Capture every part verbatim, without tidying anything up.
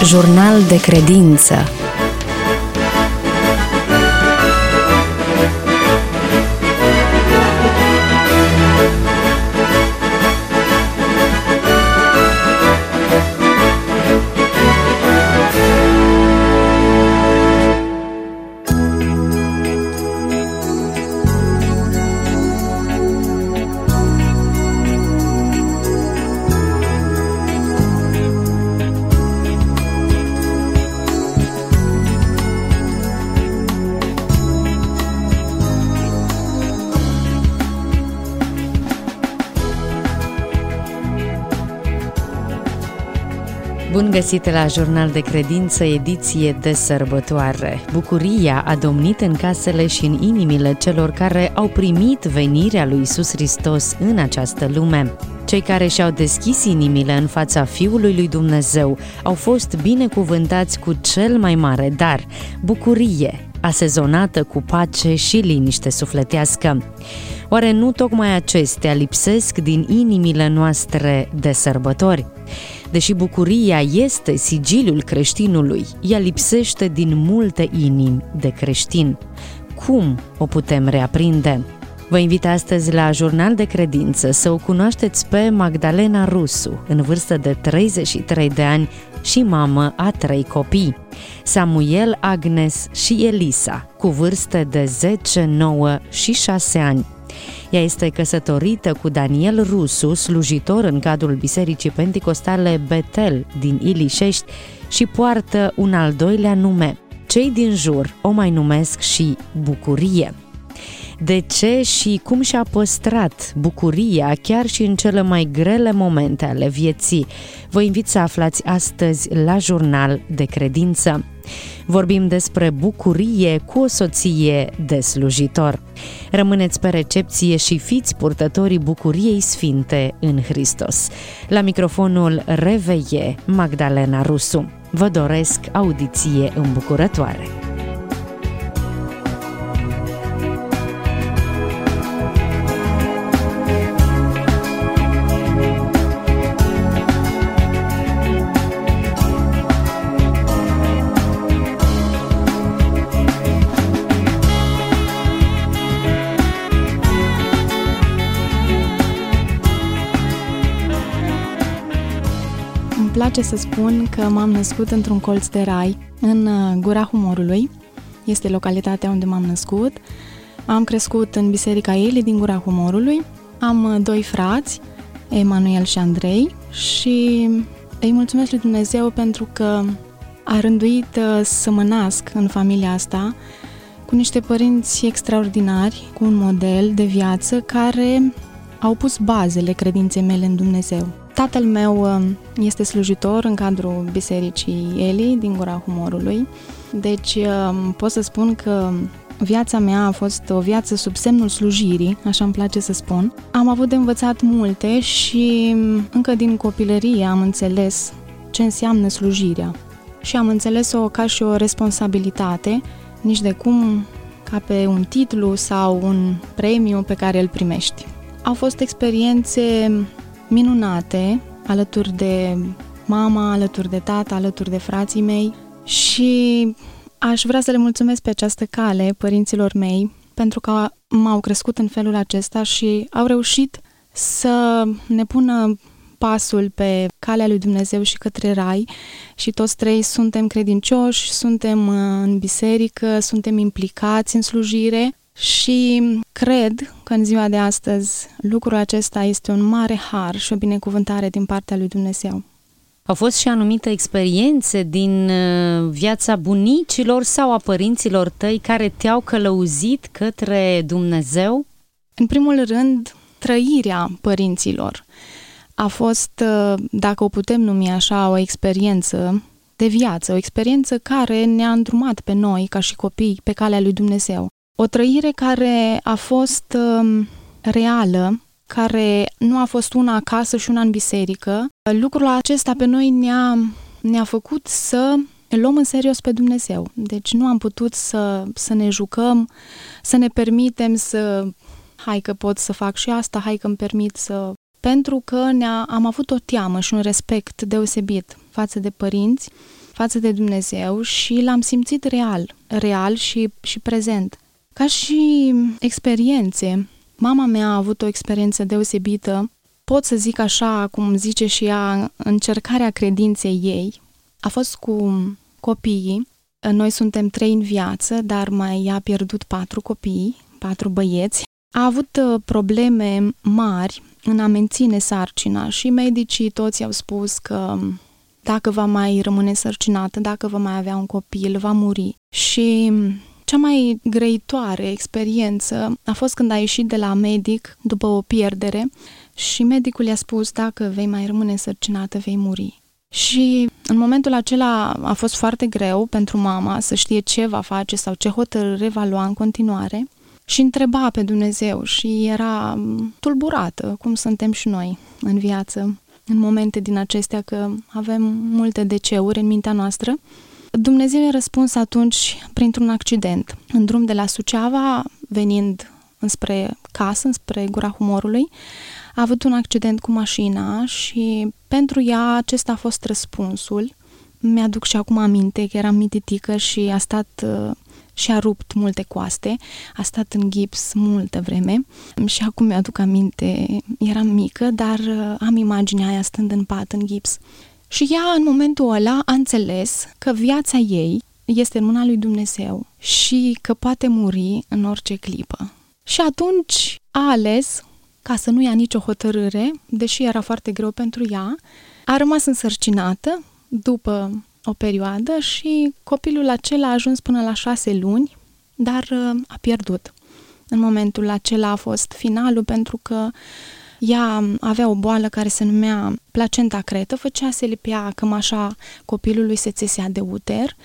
Jurnal de credință. Bun găsit la Jurnal de Credință, ediție de sărbătoare. Bucuria a domnit în casele și în inimile celor care au primit venirea lui Iisus Hristos în această lume. Cei care și-au deschis inimile în fața Fiului lui Dumnezeu au fost binecuvântați cu cel mai mare dar, bucurie, asezonată cu pace și liniște sufletească. Oare nu tocmai acestea lipsesc din inimile noastre de sărbători? Deși bucuria este sigiliul creștinului, ea lipsește din multe inimi de creștin. Cum o putem reaprinde? Vă invit astăzi la Jurnal de Credință să o cunoașteți pe Magdalena Rusu, în vârstă de treizeci și trei de ani și mamă a trei copii, Samuel, Agnes și Elisa, cu vârste de zece, nouă și șase ani. Ea este căsătorită cu Daniel Rusu, slujitor în cadrul Bisericii Penticostale Betel din Ilișești și poartă un al doilea nume. Cei din jur o mai numesc și Bucurie. De ce și cum și-a păstrat bucuria chiar și în cele mai grele momente ale vieții? Vă invit să aflați astăzi la Jurnal de Credință. Vorbim despre bucurie cu o soție de slujitor. Rămâneți pe recepție și fiți purtătorii bucuriei sfinte în Hristos. La microfonul Reveie, Magdalena Rusu. Vă doresc audiție îmbucurătoare. Îmi place să spun că m-am născut într-un colț de rai, în Gura Humorului. Este localitatea unde m-am născut. Am crescut în Biserica Eli din Gura Humorului. Am doi frați, Emanuel și Andrei, și îi mulțumesc lui Dumnezeu pentru că a rânduit să mă nasc în familia asta cu niște părinți extraordinari, cu un model de viață care au pus bazele credinței mele în Dumnezeu. Tatăl meu este slujitor în cadrul Bisericii Eli din Gura Humorului, deci pot să spun că viața mea a fost o viață sub semnul slujirii, așa îmi place să spun. Am avut de învățat multe și încă din copilărie am înțeles ce înseamnă slujirea și am înțeles-o ca și o responsabilitate, nici de cum ca pe un titlu sau un premiu pe care îl primești. Au fost experiențe minunate, alături de mama, alături de tata, alături de frații mei, și aș vrea să le mulțumesc pe această cale părinților mei pentru că m-au crescut în felul acesta și au reușit să ne pună pasul pe calea lui Dumnezeu și către rai, și toți trei suntem credincioși, suntem în biserică, suntem implicați în slujire. Și cred că în ziua de astăzi lucrul acesta este un mare har și o binecuvântare din partea lui Dumnezeu. Au fost și anumite experiențe din viața bunicilor sau a părinților tăi care te-au călăuzit către Dumnezeu? În primul rând, trăirea părinților a fost, dacă o putem numi așa, o experiență de viață, o experiență care ne-a îndrumat pe noi, ca și copii, pe calea lui Dumnezeu. O trăire care a fost um, reală, care nu a fost una acasă și una în biserică. Lucrul acesta pe noi ne-a, ne-a făcut să luăm în serios pe Dumnezeu. Deci nu am putut să, să ne jucăm, să ne permitem să... Hai că pot să fac și asta, hai că îmi permit să... Pentru că ne-a, am avut o teamă și un respect deosebit față de părinți față de Dumnezeu și l-am simțit real, real și, și prezent. Ca și experiențe, mama mea a avut o experiență deosebită, pot să zic așa, cum zice și ea, încercarea credinței ei. A fost cu copiii, noi suntem trei în viață, dar mai a pierdut patru copii, patru băieți. A avut probleme mari în a menține sarcina și medicii toți au spus că dacă va mai rămâne sărcinată, dacă va mai avea un copil, va muri. Și cea mai grăitoare experiență a fost când a ieșit de la medic după o pierdere și medicul i-a spus: dacă vei mai rămâne însărcinată, vei muri. Și în momentul acela a fost foarte greu pentru mama să știe ce va face sau ce hotărâre va lua în continuare și întreba pe Dumnezeu și era tulburată, cum suntem și noi în viață, în momente din acestea că avem multe deceuri în mintea noastră. Dumnezeu i-a răspuns atunci printr-un accident. În drum de la Suceava, venind înspre casă, înspre Gura Humorului, a avut un accident cu mașina și pentru ea acesta a fost răspunsul. Mi-aduc și acum aminte că eram mititică și a stat și a rupt multe coaste, a stat în gips multă vreme și acum mi-aduc aminte, eram mică, dar am imaginea aia stând în pat, în gips. Și ea, în momentul ăla, a înțeles că viața ei este în mâna lui Dumnezeu și că poate muri în orice clipă. Și atunci a ales, ca să nu ia nicio hotărâre, deși era foarte greu pentru ea, a rămas însărcinată după o perioadă și copilul acela a ajuns până la șase luni, dar a pierdut. În momentul acela a fost finalul pentru că ea avea o boală care se numea placenta cretă, făcea, se lipea cămașa copilului, se țesea de uter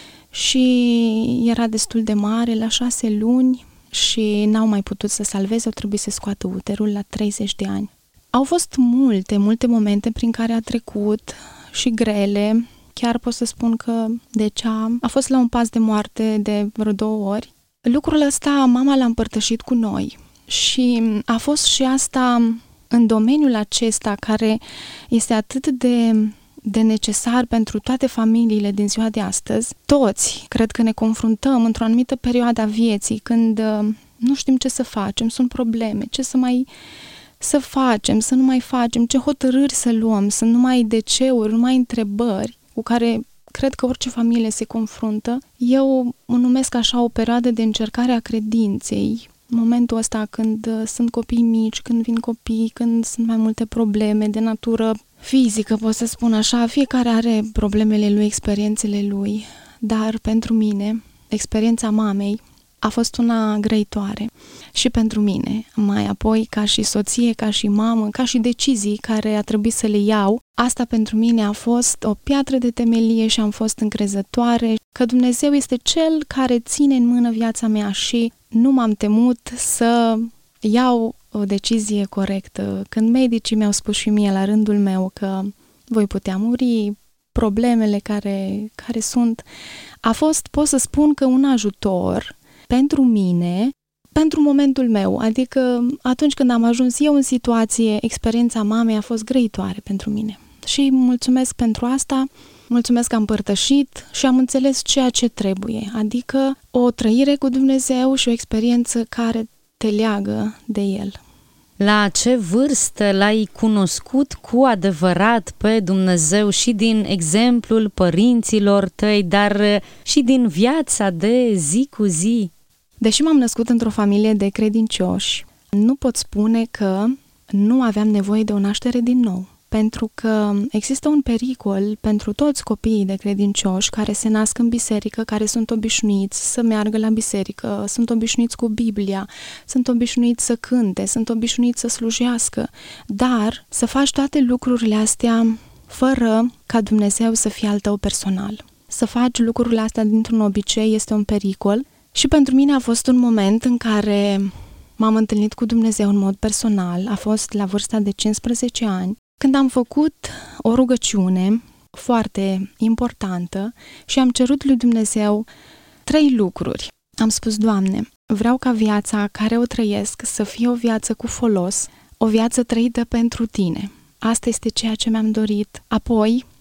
și era destul de mare, la șase luni, și n-au mai putut să salveze, au trebuit să scoată uterul la treizeci de ani. Au fost multe, multe momente prin care a trecut și grele, chiar pot să spun că deci a, a fost la un pas de moarte de vreo două ori. Lucrul ăsta mama l-a împărtășit cu noi și a fost și asta în domeniul acesta care este atât de, de necesar pentru toate familiile din ziua de astăzi. Toți cred că ne confruntăm într-o anumită perioadă a vieții când uh, nu știm ce să facem, sunt probleme, ce să mai să facem, să nu mai facem, ce hotărâri să luăm, sunt numai deceuri, numai întrebări cu care cred că orice familie se confruntă. Eu o numesc așa o perioadă de încercare a credinței. Momentul ăsta când uh, sunt copii mici, când vin copii, când sunt mai multe probleme de natură fizică, pot să spun așa, fiecare are problemele lui, experiențele lui, dar pentru mine, experiența mamei a fost una grăitoare și pentru mine, mai apoi ca și soție, ca și mamă, ca și decizii care a trebuit să le iau. Asta pentru mine a fost o piatră de temelie și am fost încrezătoare că Dumnezeu este Cel care ține în mână viața mea și nu m-am temut să iau o decizie corectă. Când medicii mi-au spus și mie la rândul meu că voi putea muri, problemele care, care sunt, a fost, pot să spun că un ajutor pentru mine, pentru momentul meu, adică atunci când am ajuns eu în situație, experiența mamei a fost grăitoare pentru mine. Și mulțumesc pentru asta, mulțumesc că am împărtășit și am înțeles ceea ce trebuie, adică o trăire cu Dumnezeu și o experiență care te leagă de El. La ce vârstă l-ai cunoscut cu adevărat pe Dumnezeu și din exemplul părinților tăi, dar și din viața de zi cu zi? Deși m-am născut într-o familie de credincioși, nu pot spune că nu aveam nevoie de o naștere din nou. Pentru că există un pericol pentru toți copiii de credincioși care se nasc în biserică, care sunt obișnuiți să meargă la biserică, sunt obișnuiți cu Biblia, sunt obișnuiți să cânte, sunt obișnuiți să slujească, dar să faci toate lucrurile astea fără ca Dumnezeu să fie al tău personal. Să faci lucrurile astea dintr-un obicei este un pericol și pentru mine a fost un moment în care m-am întâlnit cu Dumnezeu în mod personal, a fost la vârsta de cincisprezece ani, când am făcut o rugăciune foarte importantă și am cerut lui Dumnezeu trei lucruri. Am spus: Doamne, vreau ca viața care o trăiesc să fie o viață cu folos, o viață trăită pentru Tine. Asta este ceea ce mi-am dorit. Apoi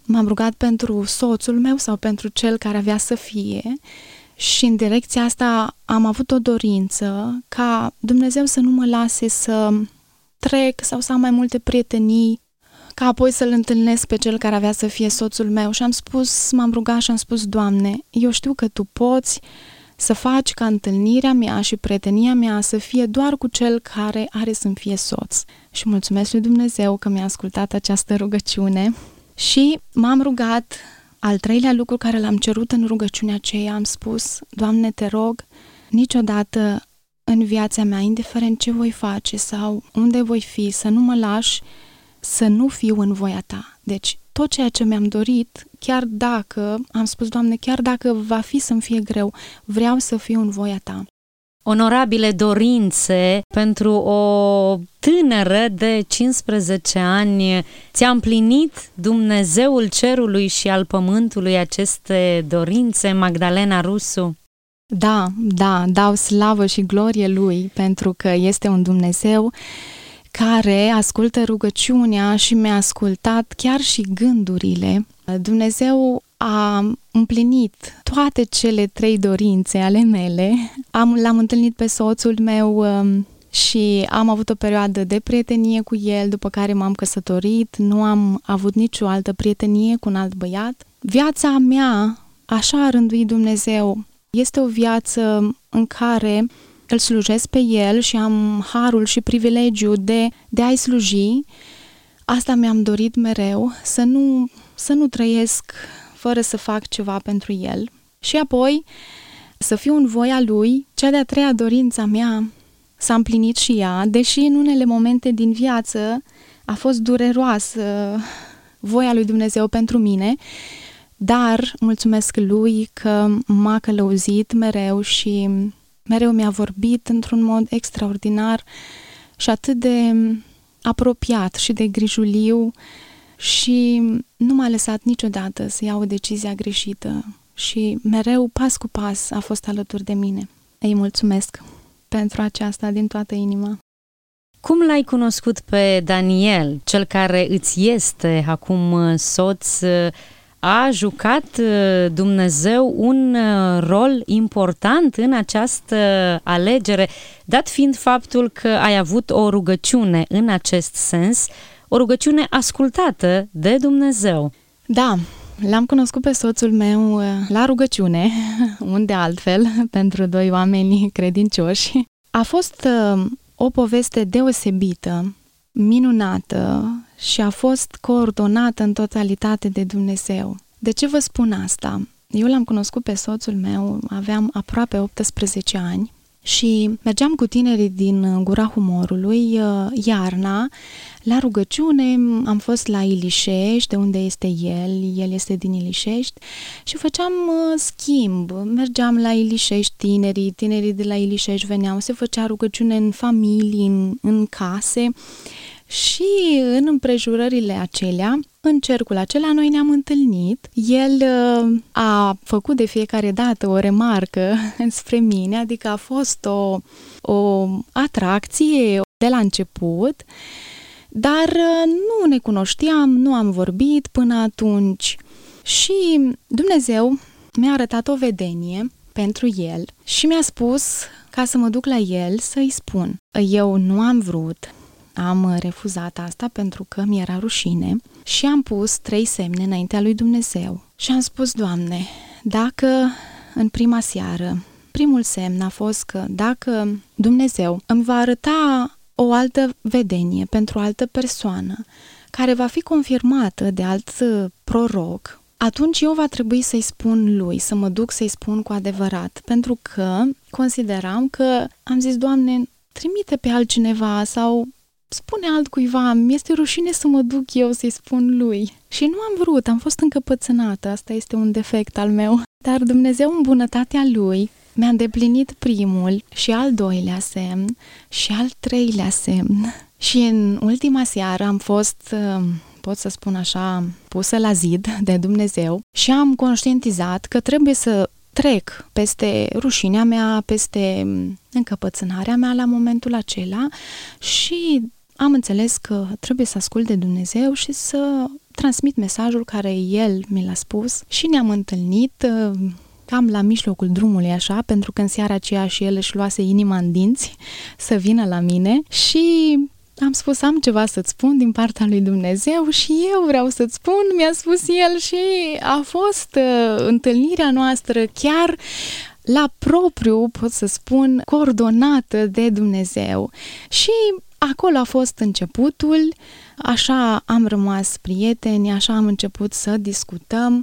m-am rugat pentru soțul meu sau pentru cel care avea să fie și în direcția asta am avut o dorință ca Dumnezeu să nu mă lase să trec sau să am mai multe prietenii, ca apoi să-l întâlnesc pe cel care avea să fie soțul meu. Și am spus, m-am rugat și am spus, Doamne, eu știu că Tu poți să faci ca întâlnirea mea și prietenia mea să fie doar cu cel care are să-mi fie soț. Și mulțumesc lui Dumnezeu că mi-a ascultat această rugăciune și m-am rugat. Al treilea lucru care l-am cerut în rugăciunea aceea, am spus, Doamne, te rog, niciodată în viața mea, indiferent ce voi face sau unde voi fi, să nu mă lași să nu fiu în voia Ta. Deci, tot ceea ce mi-am dorit, chiar dacă, am spus, Doamne, chiar dacă va fi să-mi fie greu, vreau să fiu în voia Ta. Onorabile dorințe pentru o tânără de cincisprezece ani. Ți-a împlinit Dumnezeul cerului și al pământului aceste dorințe, Magdalena Rusu? Da, da, dau slavă și glorie Lui pentru că este un Dumnezeu care ascultă rugăciunea și mi-a ascultat chiar și gândurile. Dumnezeu a împlinit toate cele trei dorințe ale mele. Am, l-am întâlnit pe soțul meu um, și am avut o perioadă de prietenie cu el, după care m-am căsătorit, nu am avut nicio altă prietenie cu un alt băiat. Viața mea, așa a rânduit Dumnezeu, este o viață în care îl slujesc pe El și am harul și privilegiul de, de a-i sluji. Asta mi-am dorit mereu, să nu, să nu trăiesc fără să fac ceva pentru El. Și apoi să fiu în voia Lui. Cea de-a treia dorință mea s-a împlinit și ea, deși în unele momente din viață a fost dureroasă voia lui Dumnezeu pentru mine, dar mulțumesc Lui că m-a călăuzit mereu și mereu mi-a vorbit într-un mod extraordinar și atât de apropiat și de grijuliu și nu m-a lăsat niciodată să iau o decizie greșită și mereu, pas cu pas, a fost alături de mine. Îi mulțumesc pentru aceasta din toată inima. Cum l-ai cunoscut pe Daniel, cel care îți este acum soț? A jucat Dumnezeu un rol important în această alegere, dat fiind faptul că ai avut o rugăciune în acest sens, o rugăciune ascultată de Dumnezeu? Da, l-am cunoscut pe soțul meu la rugăciune, unde altfel, pentru doi oameni credincioși. A fost o poveste deosebită, minunată și a fost coordonată în totalitate de Dumnezeu. De ce vă spun asta? Eu l-am cunoscut pe soțul meu, aveam aproape optsprezece ani și mergeam cu tinerii din Gura Humorului iarna la rugăciune. Am fost la Ilișești, de unde este el, el este din Ilișești și făceam schimb. Mergeam la Ilișești tinerii, tinerii de la Ilișești veneau, se făcea rugăciune în familii, în, în case. Și în împrejurările acelea, în cercul acela, noi ne-am întâlnit. El uh, a făcut de fiecare dată o remarcă spre mine, adică a fost o, o atracție de la început, dar uh, nu ne cunoșteam, nu am vorbit până atunci. Și Dumnezeu mi-a arătat o vedenie pentru el și mi-a spus ca să mă duc la el să-i spun. Eu nu am vrut. Am refuzat asta pentru că mi-era rușine și am pus trei semne înaintea lui Dumnezeu. Și am spus, Doamne, dacă în prima seară, primul semn a fost că dacă Dumnezeu îmi va arăta o altă vedenie pentru o altă persoană, care va fi confirmată de alt proroc, atunci eu va trebui să-i spun lui, să mă duc să-i spun cu adevărat, pentru că consideram că, am zis, Doamne, trimite pe altcineva sau spune altcuiva, mi-este rușine să mă duc eu să-i spun lui. Și nu am vrut, am fost încăpățânată, asta este un defect al meu. Dar Dumnezeu, în bunătatea Lui, mi-a îndeplinit primul și al doilea semn și al treilea semn. Și în ultima seară am fost, pot să spun așa, pusă la zid de Dumnezeu și am conștientizat că trebuie să trec peste rușinea mea, peste încăpățânarea mea la momentul acela și am înțeles că trebuie să ascult de Dumnezeu și să transmit mesajul care el mi l-a spus și ne-am întâlnit cam la mijlocul drumului așa, pentru că în seara aceea și el își luase inima în dinți să vină la mine și am spus, am ceva să-ți spun din partea lui Dumnezeu și eu vreau să-ți spun, mi-a spus el și a fost uh, întâlnirea noastră chiar la propriu, pot să spun, coordonată de Dumnezeu. Și acolo a fost începutul, așa am rămas prieteni, așa am început să discutăm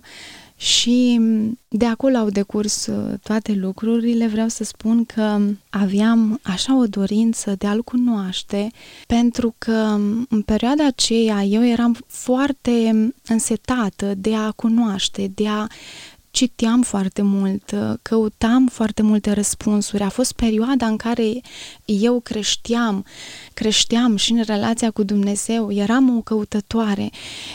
și de acolo au decurs toate lucrurile. Vreau să spun că aveam așa o dorință de a-l cunoaște, pentru că în perioada aceea eu eram foarte însetată de a cunoaște, de a citeam foarte mult, căutam foarte multe răspunsuri. A fost perioada în care eu creșteam, creșteam și în relația cu Dumnezeu, eram o căutătoare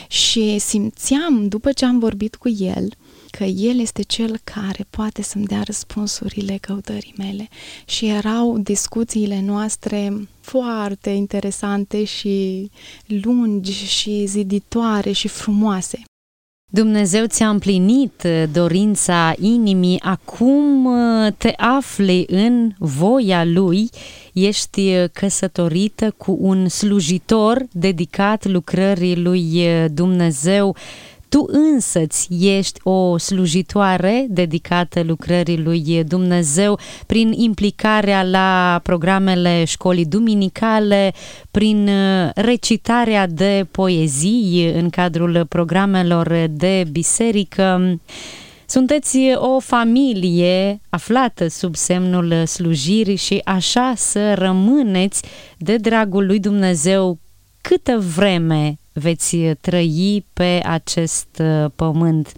și simțeam, după ce am vorbit cu El, că El este Cel care poate să-mi dea răspunsurile căutării mele. Și erau discuțiile noastre foarte interesante și lungi și ziditoare și frumoase. Dumnezeu ți-a împlinit dorința inimii, acum te afli în voia Lui, ești căsătorită cu un slujitor dedicat lucrării lui Dumnezeu. Tu însăți ești o slujitoare dedicată lucrării lui Dumnezeu prin implicarea la programele școlii duminicale, prin recitarea de poezii în cadrul programelor de biserică. Sunteți o familie aflată sub semnul slujirii și așa să rămâneți de dragul lui Dumnezeu câtă vreme veți trăi pe acest pământ.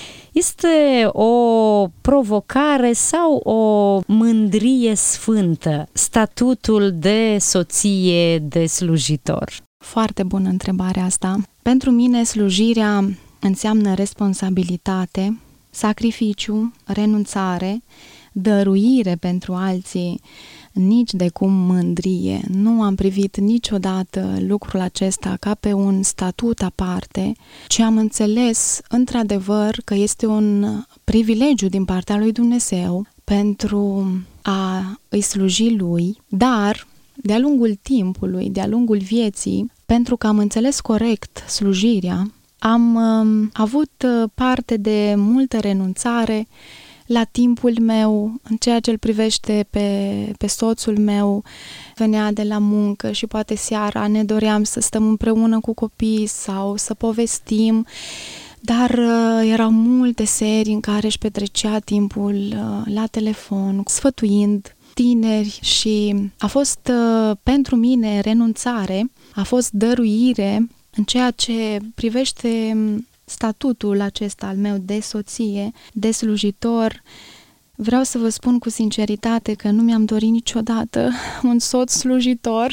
Este o provocare sau o mândrie sfântă statutul de soție, de slujitor? Foarte bună întrebarea asta. Pentru mine slujirea înseamnă responsabilitate, sacrificiu, renunțare, dăruire pentru alții, nici de cum mândrie. Nu am privit niciodată lucrul acesta ca pe un statut aparte, ci am înțeles într-adevăr că este un privilegiu din partea lui Dumnezeu pentru a îi sluji lui, dar de-a lungul timpului, de-a lungul vieții, pentru că am înțeles corect slujirea, am um, avut parte de multă renunțare la timpul meu, în ceea ce îl privește pe, pe soțul meu. Venea de la muncă și poate seara ne doream să stăm împreună cu copiii sau să povestim, dar uh, erau multe serii în care își petrecea timpul uh, la telefon, sfătuind tineri și a fost uh, pentru mine renunțare, a fost dăruire în ceea ce privește statutul acesta al meu de soție, de slujitor. Vreau să vă spun cu sinceritate că nu mi-am dorit niciodată un soț slujitor,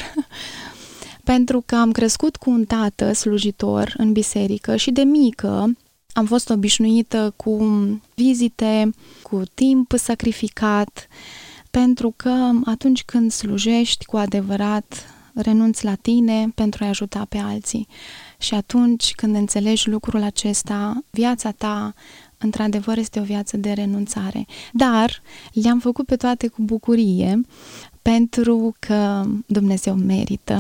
pentru că am crescut cu un tată slujitor în biserică și de mică am fost obișnuită cu vizite, cu timp sacrificat, pentru că atunci când slujești cu adevărat, renunți la tine pentru a ajuta pe alții. Și atunci când înțelegi lucrul acesta, viața ta într-adevăr este o viață de renunțare. Dar le-am făcut pe toate cu bucurie, pentru că Dumnezeu merită.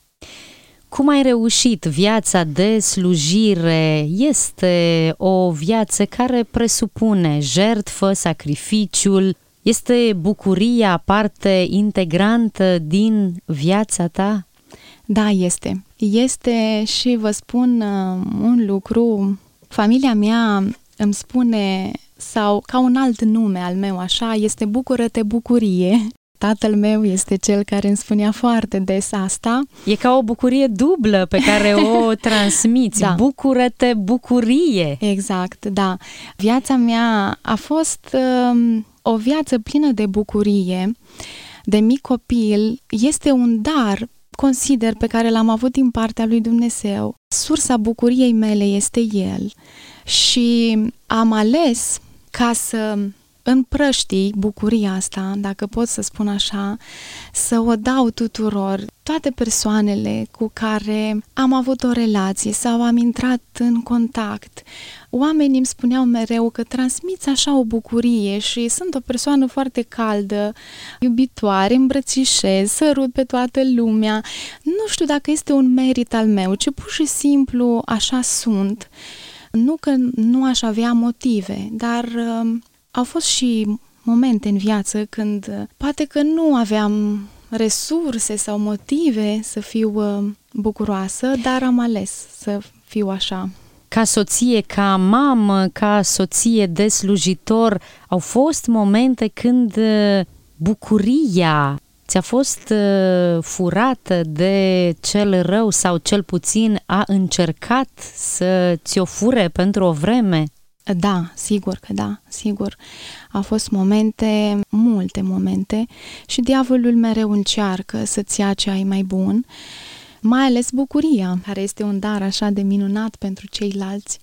Cum ai reușit? Viața de slujire este o viață care presupune jertfă, sacrificiul. Este bucuria parte integrantă din viața ta? Da, este. Este și vă spun uh, un lucru, familia mea îmi spune, sau ca un alt nume al meu așa, este Bucură-te bucurie. Tatăl meu este cel care îmi spunea foarte des asta. E ca o bucurie dublă pe care o transmiți. Da. Bucură-te bucurie. Exact, da. Viața mea a fost uh, o viață plină de bucurie. De mic copil este un dar, consider, pe care l-am avut din partea lui Dumnezeu. Sursa bucuriei mele este El și am ales ca să împrăștii bucuria asta, dacă pot să spun așa, să o dau tuturor, toate persoanele cu care am avut o relație sau am intrat în contact. Oamenii îmi spuneau mereu că transmiți așa o bucurie și sunt o persoană foarte caldă, iubitoare, îmbrățișez, sărut pe toată lumea. Nu știu dacă este un merit al meu, ci pur și simplu așa sunt. Nu că nu aș avea motive, dar uh, au fost și momente în viață când uh, poate că nu aveam resurse sau motive să fiu uh, bucuroasă, dar am ales să fiu așa. Ca soție, ca mamă, ca soție de slujitor, au fost momente când uh, bucuria ți-a fost uh, furată de cel rău sau cel puțin a încercat să ți-o fure pentru o vreme? Da, sigur că da, sigur. Au fost momente, multe momente și diavolul mereu încearcă să-ți ia ce ai mai bun, mai ales bucuria, care este un dar așa de minunat pentru ceilalți.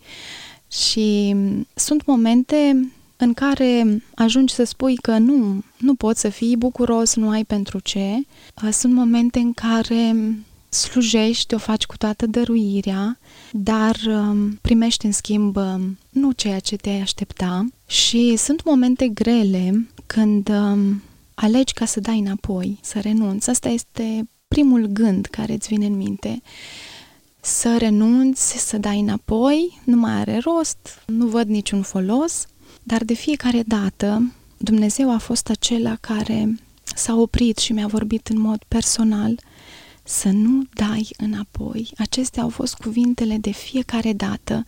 Și sunt momente în care ajungi să spui că nu, nu poți să fii bucuros, nu ai pentru ce. Sunt momente în care slujești, o faci cu toată dăruirea, dar primești în schimb nu ceea ce te-ai aștepta. Și sunt momente grele când alegi ca să dai înapoi, să renunți. Asta este primul gând care îți vine în minte. Să renunți, să dai înapoi, nu mai are rost, nu văd niciun folos. Dar de fiecare dată, Dumnezeu a fost acela care s-a oprit și mi-a vorbit în mod personal să nu dai înapoi. Acestea au fost cuvintele de fiecare dată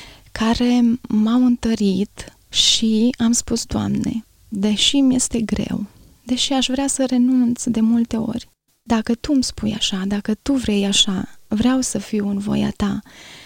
care m-au întărit și am spus, Doamne, deși mi este greu, deși aș vrea să renunț de multe ori, dacă Tu îmi spui așa, dacă Tu vrei așa, vreau să fiu în voia Ta.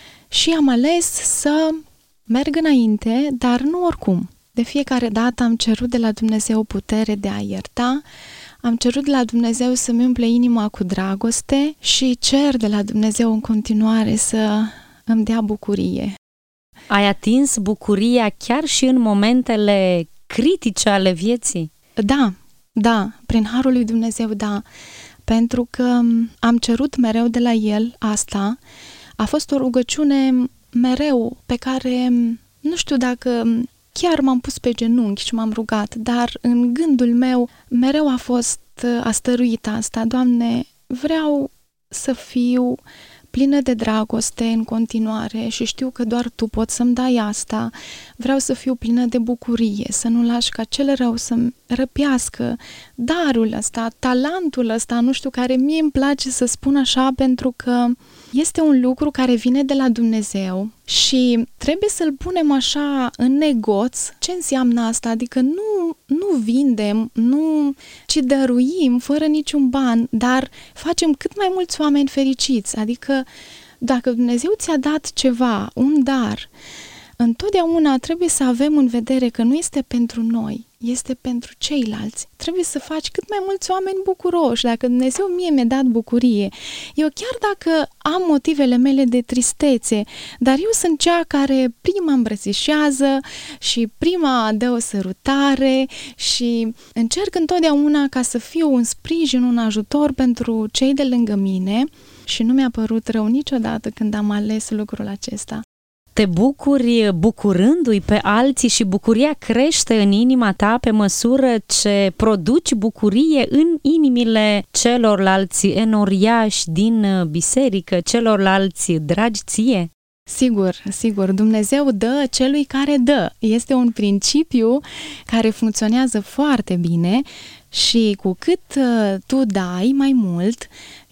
Și am ales să merg înainte, dar nu oricum. De fiecare dată am cerut de la Dumnezeu putere de a ierta, am cerut de la Dumnezeu să-mi umple inima cu dragoste și cer de la Dumnezeu în continuare să îmi dea bucurie. Ai atins bucuria chiar și în momentele critice ale vieții? Da, da, prin harul lui Dumnezeu, da, pentru că am cerut mereu de la El asta. A fost o rugăciune mereu pe care nu știu dacă chiar m-am pus pe genunchi și m-am rugat, dar în gândul meu mereu a fost, a stăruit asta, Doamne, vreau să fiu plină de dragoste în continuare și știu că doar Tu poți să-mi dai asta. Vreau să fiu plină de bucurie, să nu lași ca cel rău să-mi răpească darul ăsta, talentul ăsta, nu știu, care mie îmi place să spun așa, pentru că este un lucru care vine de la Dumnezeu și trebuie să-l punem așa în negoț. Ce înseamnă asta? Adică nu, nu vindem, nu, ci dăruim fără niciun ban, dar facem cât mai mulți oameni fericiți. Adică dacă Dumnezeu ți-a dat ceva, un dar, întotdeauna trebuie să avem în vedere că nu este pentru noi, este pentru ceilalți. Trebuie să faci cât mai mulți oameni bucuroși. Dacă Dumnezeu mie mi-a dat bucurie, eu chiar dacă am motivele mele de tristețe, dar eu sunt cea care prima îmbrățișează și prima dă o sărutare și încerc întotdeauna ca să fiu un sprijin, un ajutor pentru cei de lângă mine și nu mi-a părut rău niciodată când am ales lucrul acesta. Te bucuri bucurându-i pe alții și bucuria crește în inima ta pe măsură ce produci bucurie în inimile celorlalți enoriași din biserică, celorlalți dragi ție? Sigur, sigur, Dumnezeu dă celui care dă. Este un principiu care funcționează foarte bine și cu cât uh, tu dai mai mult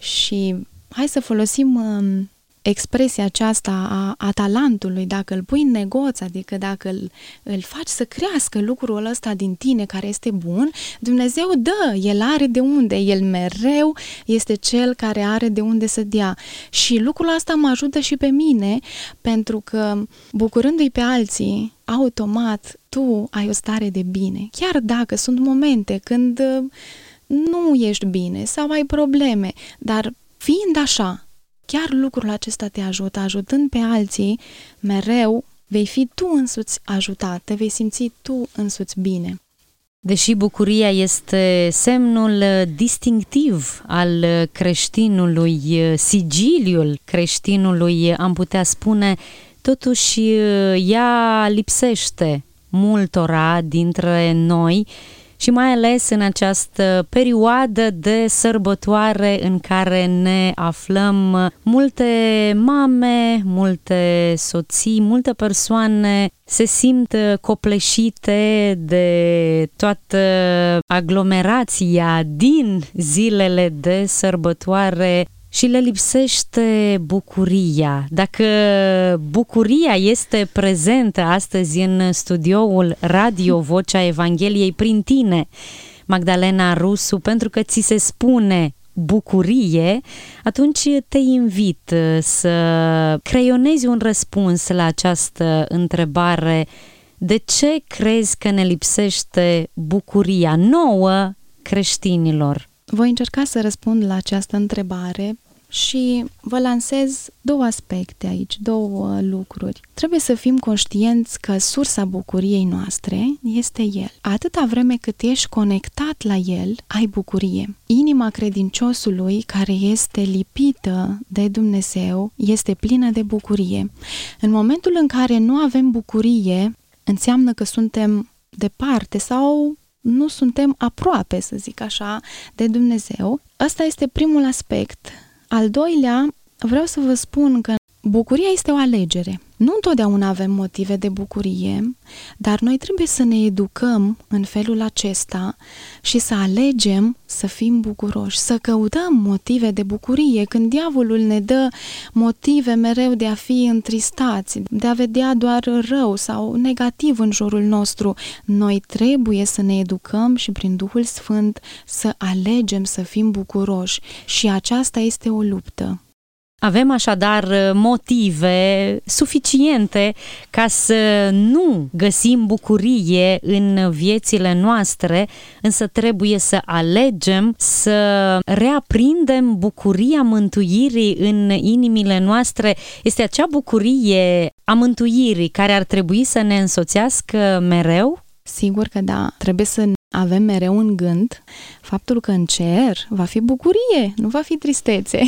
și hai să folosim uh, expresia aceasta a, a talentului, dacă îl pui în negoț, adică dacă îl, îl faci să crească lucrul ăsta din tine care este bun, Dumnezeu dă, El are de unde, El mereu este Cel care are de unde să dea. Și lucrul ăsta mă ajută și pe mine, pentru că bucurându-i pe alții, automat tu ai o stare de bine. Chiar dacă sunt momente când nu ești bine sau ai probleme, dar fiind așa, chiar lucrul acesta te ajută, ajutând pe alții, mereu vei fi tu însuți ajutat, te vei simți tu însuți bine. Deși bucuria este semnul distinctiv al creștinului, sigiliul creștinului, am putea spune, totuși ea lipsește multora dintre noi și mai ales în această perioadă de sărbătoare în care ne aflăm, multe mame, multe soții, multe persoane se simt copleșite de toată aglomerația din zilele de sărbătoare și le lipsește bucuria. Dacă bucuria este prezentă astăzi în studioul Radio Vocea Evangheliei prin tine, Magdalena Rusu, pentru că ți se spune bucurie, atunci te invit să creionezi un răspuns la această întrebare. De ce crezi că ne lipsește bucuria nouă creștinilor? Voi încerca să răspund la această întrebare și vă lansez două aspecte aici, două lucruri. Trebuie să fim conștienți că sursa bucuriei noastre este El. Atâta vreme cât ești conectat la El, ai bucurie. Inima credinciosului care este lipită de Dumnezeu este plină de bucurie. În momentul în care nu avem bucurie, înseamnă că suntem departe sau nu suntem aproape, să zic așa, de Dumnezeu. Ăsta este primul aspect. Al doilea, vreau să vă spun că bucuria este o alegere. Nu întotdeauna avem motive de bucurie, dar noi trebuie să ne educăm în felul acesta și să alegem să fim bucuroși, să căutăm motive de bucurie. Când diavolul ne dă motive mereu de a fi întristați, de a vedea doar rău sau negativ în jurul nostru, noi trebuie să ne educăm și prin Duhul Sfânt să alegem să fim bucuroși și aceasta este o luptă. Avem așadar motive suficiente ca să nu găsim bucurie în viețile noastre, însă trebuie să alegem să reaprindem bucuria mântuirii în inimile noastre. Este acea bucurie a mântuirii care ar trebui să ne însoțească mereu? Sigur că da, trebuie să avem mereu în gând faptul că în cer va fi bucurie, nu va fi tristețe.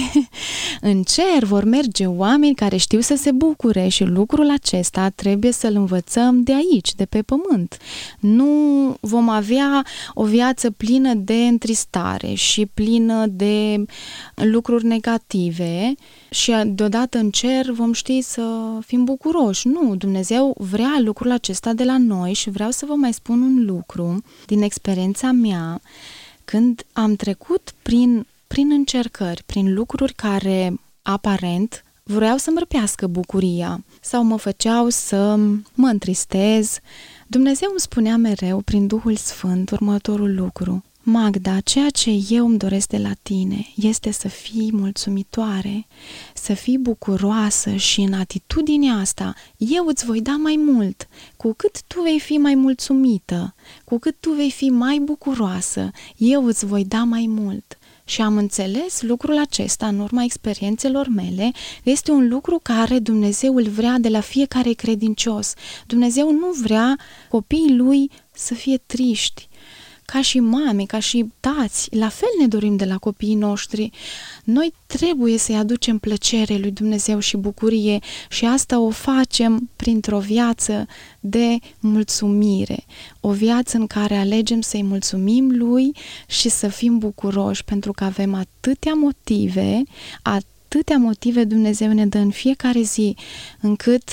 În cer vor merge oameni care știu să se bucure și lucrul acesta trebuie să-l învățăm de aici, de pe pământ. Nu vom avea o viață plină de întristare și plină de lucruri negative și deodată în cer vom ști să fim bucuroși. Nu, Dumnezeu vrea lucrul acesta de la noi și vreau să vă mai spun un lucru din experiența mea. Când am trecut prin, prin încercări, prin lucruri care aparent vreau să-mi răpească bucuria sau mă făceau să mă întristez, Dumnezeu îmi spunea mereu prin Duhul Sfânt următorul lucru: Magda, ceea ce eu îmi doresc de la tine este să fii mulțumitoare, să fii bucuroasă și în atitudinea asta eu îți voi da mai mult. Cu cât tu vei fi mai mulțumită, cu cât tu vei fi mai bucuroasă, eu îți voi da mai mult. Și am înțeles lucrul acesta în urma experiențelor mele. Este un lucru care Dumnezeu îl vrea de la fiecare credincios. Dumnezeu nu vrea copiii lui să fie triști. Ca și mame, ca și tați, la fel ne dorim de la copiii noștri. Noi trebuie să-i aducem plăcere lui Dumnezeu și bucurie și asta o facem printr-o viață de mulțumire. O viață în care alegem să-i mulțumim lui și să fim bucuroși, pentru că avem atâtea motive, atâtea motive Dumnezeu ne dă în fiecare zi, încât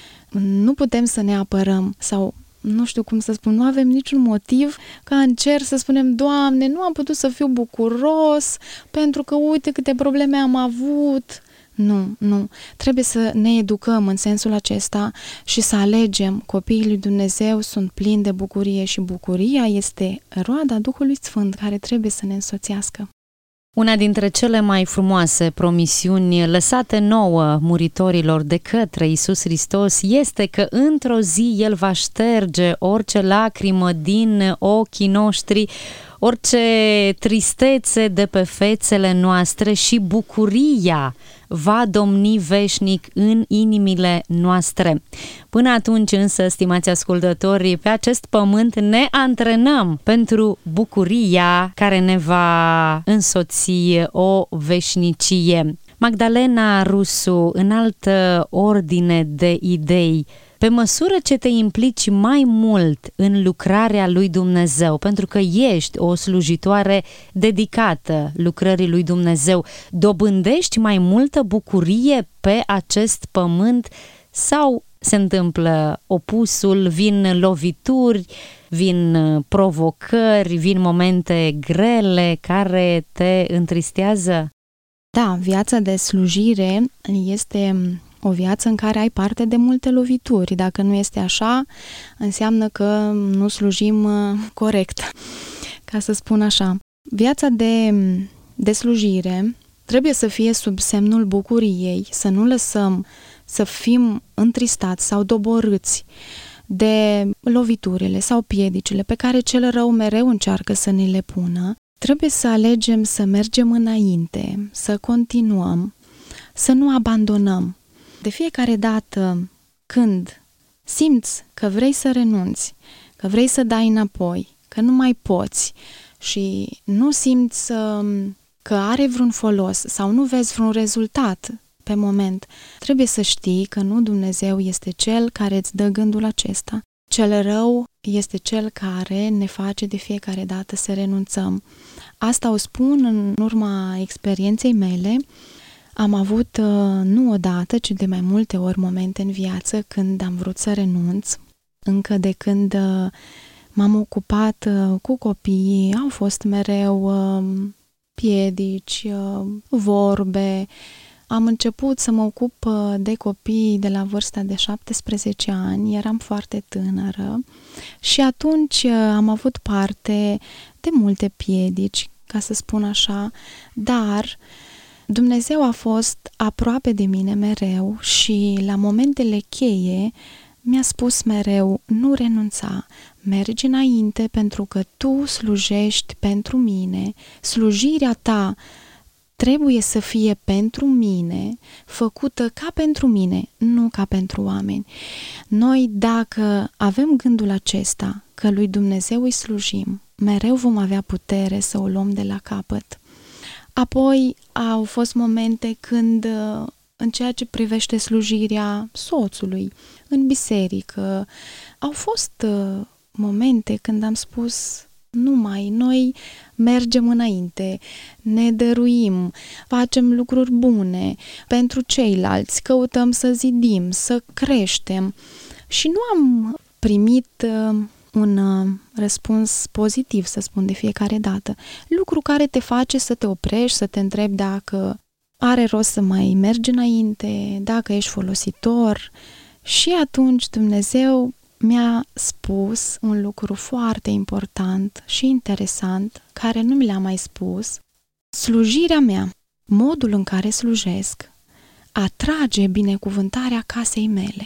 nu putem să ne apărăm sau nu știu cum să spun, nu avem niciun motiv ca în cer să spunem: Doamne, nu am putut să fiu bucuros pentru că uite câte probleme am avut. Nu, nu. Trebuie să ne educăm în sensul acesta și să alegem. Copiii lui Dumnezeu sunt plini de bucurie și bucuria este roada Duhului Sfânt care trebuie să ne însoțească. Una dintre cele mai frumoase promisiuni lăsate nouă muritorilor de către Iisus Hristos este că într-o zi El va șterge orice lacrimă din ochii noștri, orice tristețe de pe fețele noastre și bucuria va domni veșnic în inimile noastre. Până atunci însă, stimați ascultători, pe acest pământ ne antrenăm pentru bucuria care ne va însoți o veșnicie. Magdalena Rusu, în altă ordine de idei, pe măsură ce te implici mai mult în lucrarea lui Dumnezeu, pentru că ești o slujitoare dedicată lucrării lui Dumnezeu, dobândești mai multă bucurie pe acest pământ sau se întâmplă opusul, vin lovituri, vin provocări, vin momente grele care te întristează? Da, viața de slujire este o viață în care ai parte de multe lovituri. Dacă nu este așa, înseamnă că nu slujim corect, ca să spun așa. Viața de, de slujire trebuie să fie sub semnul bucuriei, să nu lăsăm să fim întristați sau doborâți de loviturile sau piedicile pe care cel rău mereu încearcă să ne le pună. Trebuie să alegem să mergem înainte, să continuăm, să nu abandonăm. De fiecare dată când simți că vrei să renunți, că vrei să dai înapoi, că nu mai poți și nu simți că are vreun folos sau nu vezi vreun rezultat pe moment, trebuie să știi că nu Dumnezeu este Cel care îți dă gândul acesta. Cel rău este Cel care ne face de fiecare dată să renunțăm. Asta o spun în urma experienței mele. Am avut nu odată, ci de mai multe ori momente în viață când am vrut să renunț. Încă de când m-am ocupat cu copiii, au fost mereu piedici, vorbe. Am început să mă ocup de copii de la vârsta de șaptesprezece ani, eram foarte tânără și atunci am avut parte de multe piedici, ca să spun așa, dar Dumnezeu a fost aproape de mine mereu și la momentele cheie mi-a spus mereu, nu renunța, mergi înainte pentru că tu slujești pentru mine, slujirea ta trebuie să fie pentru mine, făcută ca pentru mine, nu ca pentru oameni. Noi, dacă avem gândul acesta, că lui Dumnezeu îi slujim, mereu vom avea putere să o luăm de la capăt. Apoi au fost momente când, în ceea ce privește slujirea soțului, în biserică, au fost momente când am spus, nu mai, noi mergem înainte, ne dăruim, facem lucruri bune pentru ceilalți, căutăm să zidim, să creștem și nu am primit un răspuns pozitiv, să spun, de fiecare dată. Lucru care te face să te oprești, să te întrebi dacă are rost să mai mergi înainte, dacă ești folositor. Și atunci Dumnezeu mi-a spus un lucru foarte important și interesant, care nu mi l-a mai spus. Slujirea mea, modul în care slujesc, atrage binecuvântarea casei mele.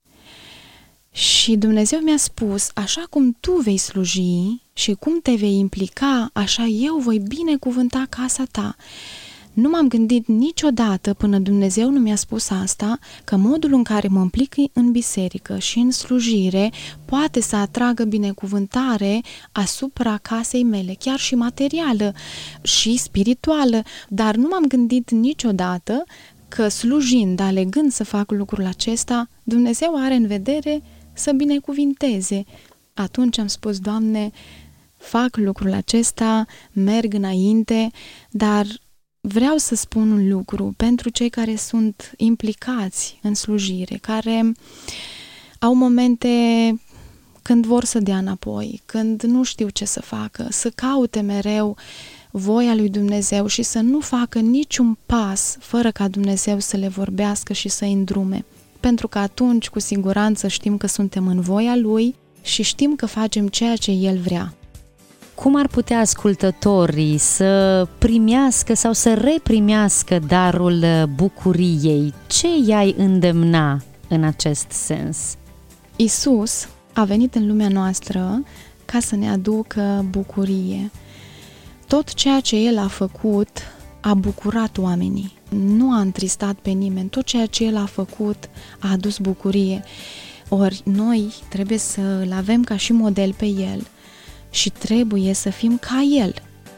Și Dumnezeu mi-a spus, așa cum tu vei sluji și cum te vei implica, așa eu voi binecuvânta casa ta. Nu m-am gândit niciodată, până Dumnezeu nu mi-a spus asta, că modul în care mă implic în biserică și în slujire poate să atragă binecuvântare asupra casei mele, chiar și materială și spirituală, dar nu m-am gândit niciodată că slujind, alegând să fac lucrul acesta, Dumnezeu are în vedere să binecuvinteze. Atunci am spus, Doamne, fac lucrul acesta, merg înainte, dar vreau să spun un lucru pentru cei care sunt implicați în slujire, care au momente când vor să dea înapoi, când nu știu ce să facă, să caute mereu voia lui Dumnezeu și să nu facă niciun pas fără ca Dumnezeu să le vorbească și să-i îndrume. Pentru că atunci, cu siguranță, știm că suntem în voia Lui și știm că facem ceea ce El vrea. Cum ar putea ascultătorii să primească sau să reprimească darul bucuriei? Ce i-ai îndemna în acest sens? Iisus a venit în lumea noastră ca să ne aducă bucurie. Tot ceea ce El a făcut a bucurat oamenii, nu a întristat pe nimeni. Tot ceea ce El a făcut a adus bucurie. Ori noi trebuie să-L avem ca și model pe El și trebuie să fim ca El.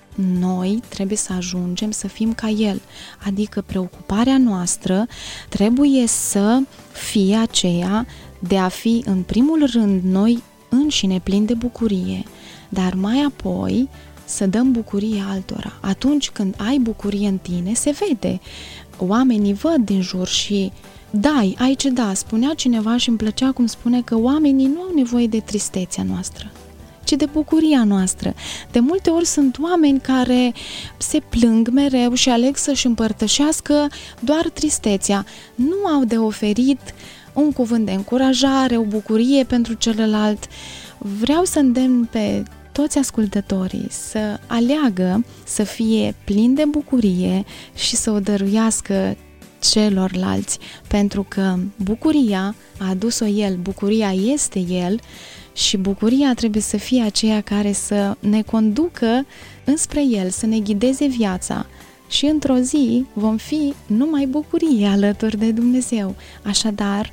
Noi trebuie să ajungem să fim ca El, adică preocuparea noastră trebuie să fie aceea de a fi în primul rând noi înșine plini de bucurie, dar mai apoi să dăm bucurie altora. Atunci când ai bucurie în tine, se vede. Oamenii văd din jur și dai, ai ce da. Spunea cineva și îmi plăcea cum spune că oamenii nu au nevoie de tristețea noastră, ci de bucuria noastră. De multe ori sunt oameni care se plâng mereu și aleg să-și împărtășească doar tristețea. Nu au de oferit un cuvânt de încurajare, o bucurie pentru celălalt. Vreau să îndemn pe toți ascultătorii să aleagă să fie plini de bucurie și să o dăruiască celorlalți, pentru că bucuria a adus-o El, bucuria este El și bucuria trebuie să fie aceea care să ne conducă înspre El, să ne ghideze viața și într-o zi vom fi numai bucurie alături de Dumnezeu. Așadar,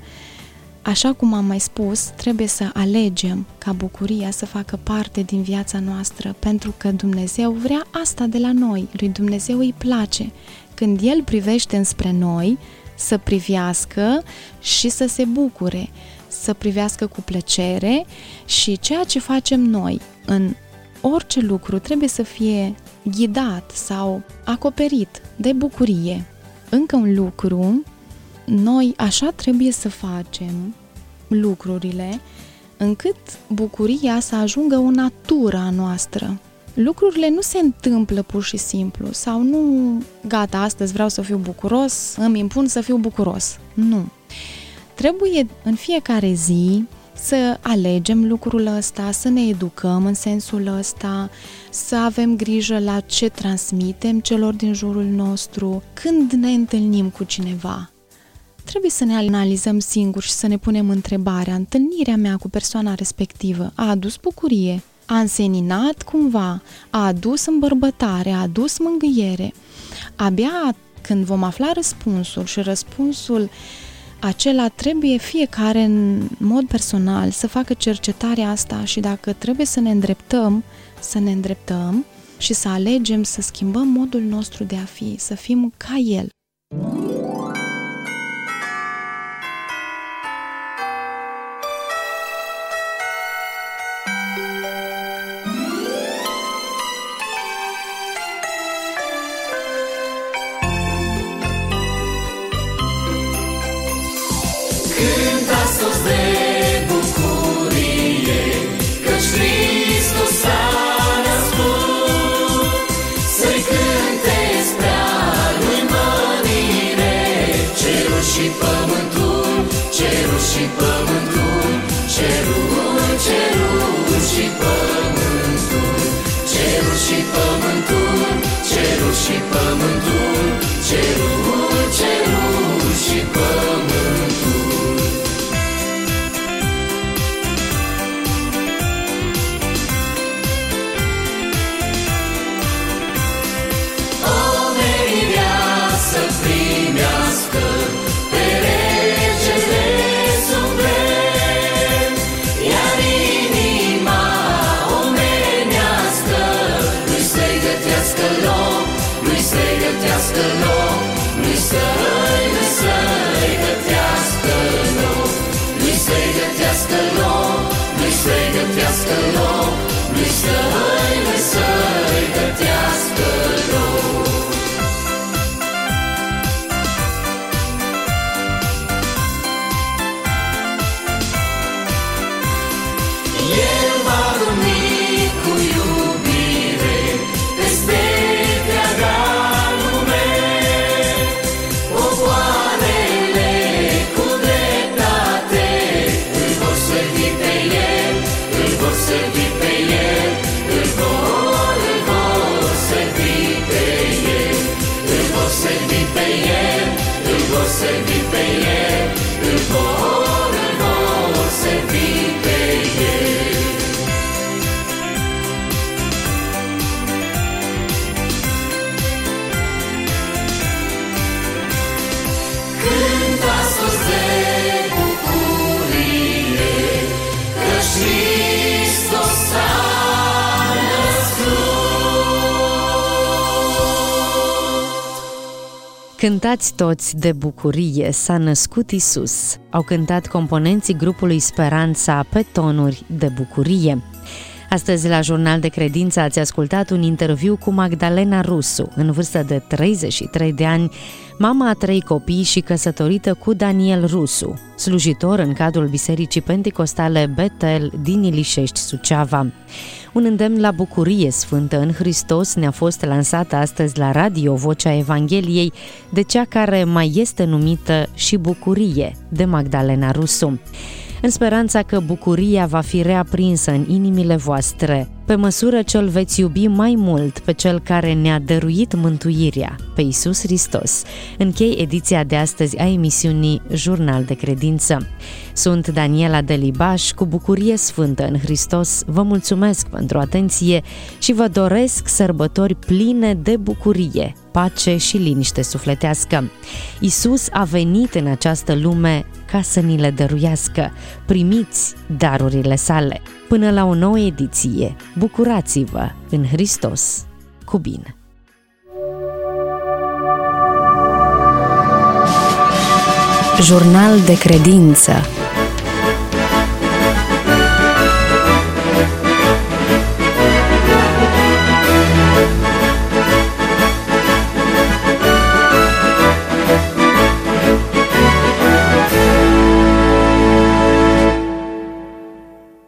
așa cum am mai spus, trebuie să alegem ca bucuria să facă parte din viața noastră, pentru că Dumnezeu vrea asta de la noi. Lui Dumnezeu îi place când El privește înspre noi să privească și să se bucure, să privească cu plăcere și ceea ce facem noi în orice lucru trebuie să fie ghidat sau acoperit de bucurie. Încă un lucru, noi așa trebuie să facem lucrurile încât bucuria să ajungă o natură a noastră. Lucrurile nu se întâmplă pur și simplu sau nu, gata, astăzi vreau să fiu bucuros, îmi impun să fiu bucuros. Nu. Trebuie în fiecare zi să alegem lucrul ăsta, să ne educăm în sensul ăsta, să avem grijă la ce transmitem celor din jurul nostru. Când ne întâlnim cu cineva, trebuie să ne analizăm singuri și să ne punem întrebarea: întâlnirea mea cu persoana respectivă a adus bucurie? A înseninat cumva? A adus îmbărbătare? A adus mângâiere? Abia când vom afla răspunsul și răspunsul acela trebuie fiecare în mod personal să facă cercetarea asta și dacă trebuie să ne îndreptăm, să ne îndreptăm și să alegem să schimbăm modul nostru de a fi, să fim ca El. Cânta sos de bucurie, căci Hristos s-a născut. Să-i cânteți prea lui mărire, cerul și pământul, cerul și pământul, cerul, cerul și pământul, cerul și pământul, cerul și pământul, cerul, cerul și pământul. Să primească pe regele suflet. Cântați toți de bucurie, s-a născut Isus. Au cântat componenții grupului Speranța pe tonuri de bucurie. Astăzi, la Jurnal de Credință, ați ascultat un interviu cu Magdalena Rusu, în vârstă de treizeci și trei de ani, mama a trei copii și căsătorită cu Daniel Rusu, slujitor în cadrul Bisericii Penticostale Betel din Ilișești, Suceava. Un îndemn la bucurie sfântă în Hristos ne-a fost lansată astăzi la radio Vocea Evangheliei de cea care mai este numită și Bucurie, de Magdalena Rusu. În speranța că bucuria va fi reaprinsă în inimile voastre, pe măsură ce îl veți iubi mai mult pe Cel care ne-a dăruit mântuirea, pe Iisus Hristos. Închei ediția de astăzi a emisiunii Jurnal de Credință. Sunt Daniela Delibaș, cu bucurie sfântă în Hristos. Vă mulțumesc pentru atenție și vă doresc sărbători pline de bucurie, pace și liniște sufletească. Iisus a venit în această lume ca să ni le dăruiască. Primiți darurile sale. Până la o nouă ediție, bucurați-vă în Hristos. Cu bine! Jurnal de Credință.